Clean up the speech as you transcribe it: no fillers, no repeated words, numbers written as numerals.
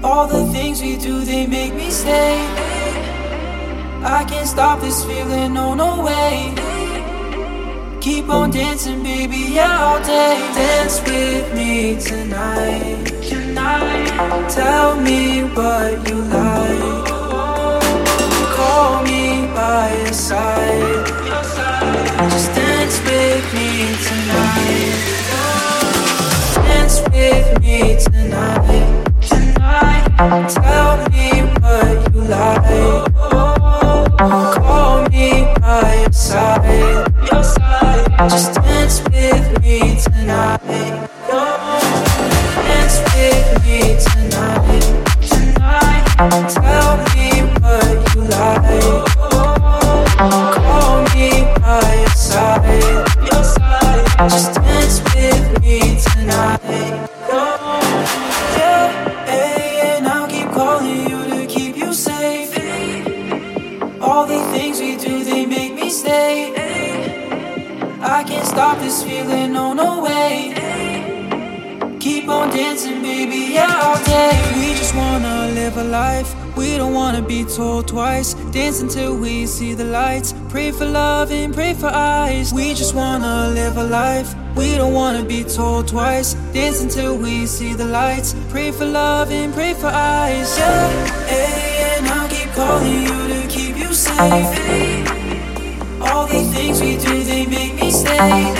All the things we do, they make me stay. I can't stop this feeling, no, no way. Keep on dancing, baby, yeah, all day. Dance with me tonight. Tell me what you like. Call me by your side. Just dance with me tonight. Dance with me tonight. Tell me what you like. Call me by your side. Just dance with me tonight. Dance with me tonight. Tell me what you like. Call me by your side. Just dance with me tonight. Yeah, and I'll keep calling you to keep you safe. All the things we do, they make me stay. I can't stop this feeling, no, no way. Keep on dancing, baby, yeah, all day. We just wanna live a life. We don't wanna be told twice. Dance until we see the lights. Pray for love and pray for eyes. We just wanna live a life. We don't wanna be told twice. Dance until we see the lights. Pray for love and pray for eyes. Yeah, and I'll keep calling you to keep you safe. All the things we do, they make me stay.